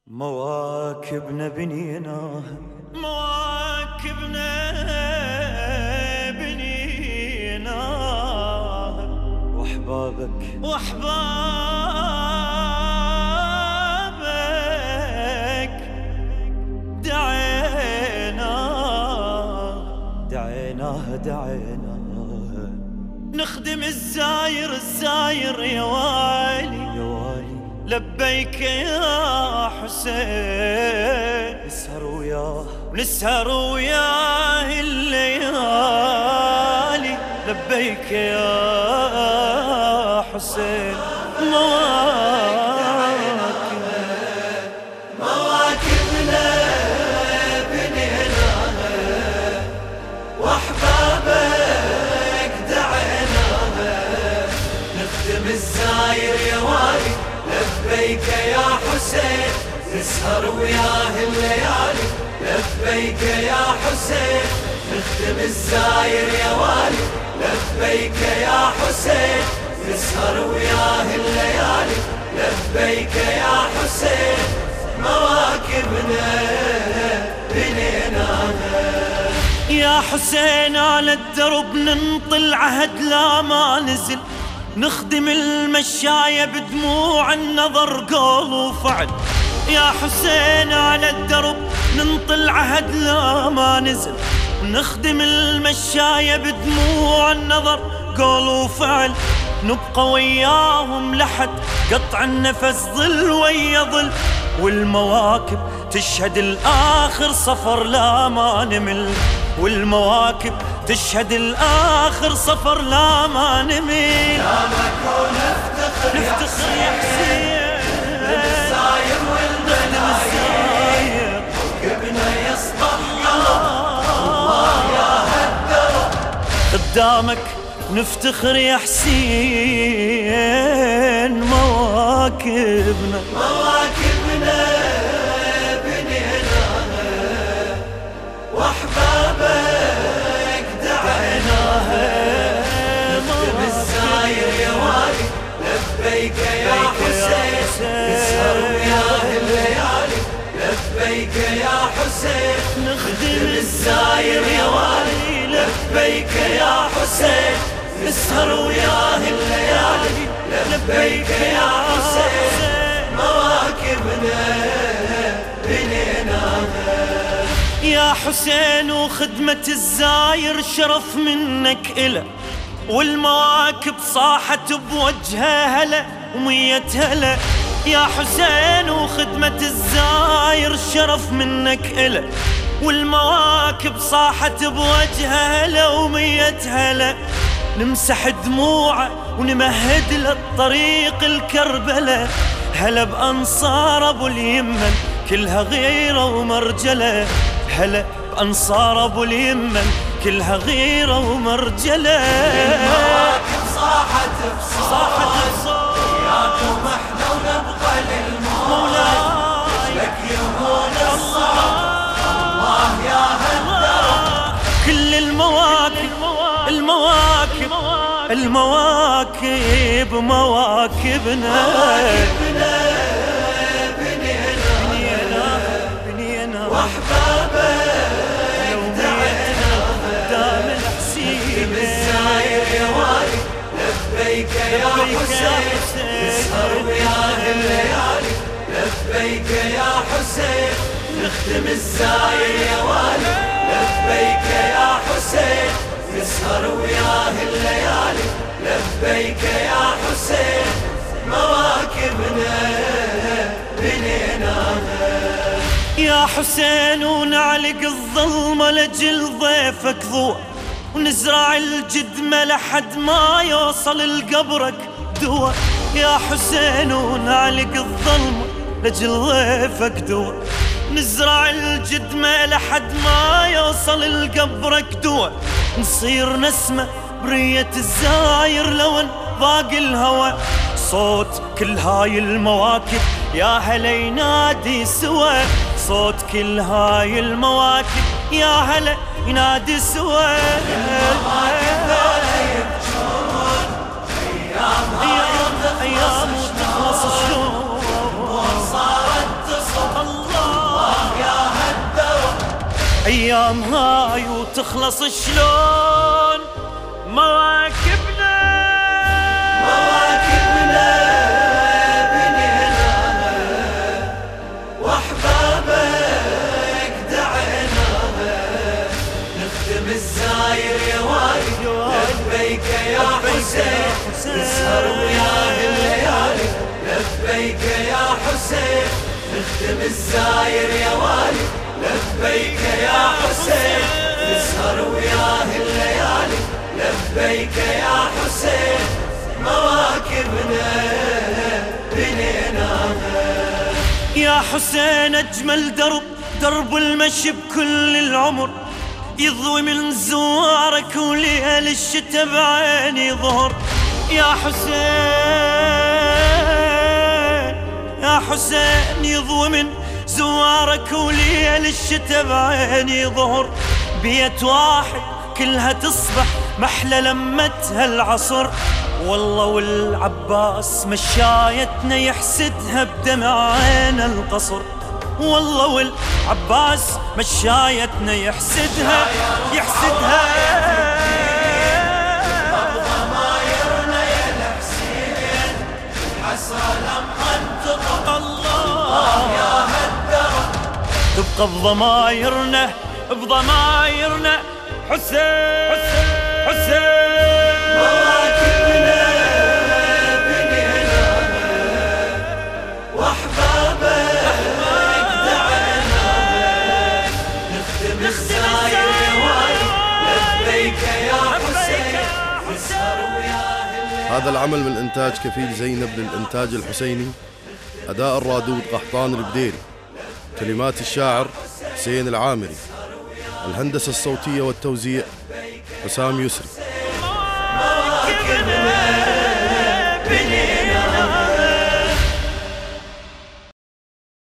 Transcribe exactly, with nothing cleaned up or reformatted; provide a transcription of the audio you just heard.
مواكبنا بنيناها مواكبنا بنيناها واحبابك واحبابك دعيناها دعيناها دعيناها نخدم الزاير الزاير يا والي يا والي لبيك يا حسين نسهر وياه ونسهر وياه الليالي لبيك يا حسين مواكب مواكبنا بنيناها واحبابك دعيناها نخدم الزاير يا والي لبيك يا حسين نسهر وياه الليالي لبيك يا حسين نخدم الزاير يا والي لبيك يا حسين نسهر وياه الليالي لبيك يا حسين مواكبنا بنيناها يا حسين على الدرب ننطل عهد لا ما نزل نخدم المشاية بدموع النظر قول وفعل يا حسين على الدرب ننطل عهد لا ما نزل نخدم المشاية بدموع النظر قول وفعل نبقى وياهم لحد قطع النفس ظل ويا ظل والمواكب تشهد الآخر صفر لا ما نمل والمواكب تشهد الآخر صفر لا ما نمل يا مكون نفتخر يا نفتخر يا حسين بالزاير والمناير موكبنا يصبح الله يا هالدرب قدامك نفتخر يا حسين مواكبنا مواكبنا بنيناها واحبابك دعيناها نخدم الزاير يا والي لبيك يا حسين نسهر وياه الليالي لبيك يا حسين نخدم الزاير يا والي لبيك يا حسين نسهر وياه الليالي لبيك يا حسين مواكبنا بنيناها يا حسين وخدمة الزاير شرف منك إله والمواكب صاحت بوجهها هلا ومية هلا يا حسين وخدمة الزاير شرف منك إله والمواكب صاحت بوجهها هلا ومية هلا نمسح دموعه ونمهد للطريق الكربلة هلا بأنصار أبو اليمن كلها غيرة ومرجلة هلا بأنصار أبو اليمن كلها غيرة ومرجلة المواكب صاحت بصوت صاحت بصوت وياكم احنا ونبقى للموت لك يهون الصعب الله يا هالدرب كل المواكب المواكب المواكب مواكبنا مواكبنا بنيناها بنينا واحبابك دعيناها دام الحسين بالزاير يا والي لبيك يا حسين نسهر وياه الليالي لبيك يا حسين نخدم الزاير يا والي لبيك يا حسين نسهر وياه الليالي لبيك يا حسين مواكبنا بنيناها يا حسين ونعلق الظلمة لجل ضيفك ضوء ونزرع الجدمة لحد ما يوصل لقبرك دوا يا حسين ونعلق الظلمة لجل ضيفك دوا نزرع الجدمة لحد ما يوصل لقبرك دوا نصير نسمة برية الزاير لون ضاق الهوى صوت كل هاي المواكب يا هلا ينادي سوا صوت كل هاي المواكب يا هلا ينادي سوا المواكب ذولا يبجون ايام ايام وتخلص شلون صارت تصب ايام هاي وتخلص شلون مواكبنا مواكبنا بنيناها واحبابك دعيناها نختم الزاير يا والي لبيك يا حسين نسهر وياه الليالي لبيك يا حسين نختم الزاير يا والي لبيك يا حسين نسهر وياه الليالي لبيك يا حسين مواكبنا بنيناها يا حسين أجمل درب درب المشي بكل العمر يضوي من زوارك وليل الشتا بعيني ظهر يا حسين يا حسين يضوي من زوارك وليل الشتا بعيني ظهر بيت واحد كلها تصبح محلى لمتها العصر والله والعباس مشايتنا يحسدها بدمع عين القصر والله والعباس مشايتنا يحسدها يحسدها ضمايرنا يا الحسين حسرة لما انتطق الله يا هالدرب تبقى بضمايرنا بضمايرنا حسين حسين مواكبنا بنيناها واحبابك دعيناها نختم الزاير يا والي لبيك يا حسين نسهر وياه هذا العمل من إنتاج كفيل زينب للإنتاج الحسيني. أداء الرادود قحطان البديري. كلمات الشاعر حسين العامري. الهندسة الصوتية والتوزيع حسام يسري. مواكبنا بنيناها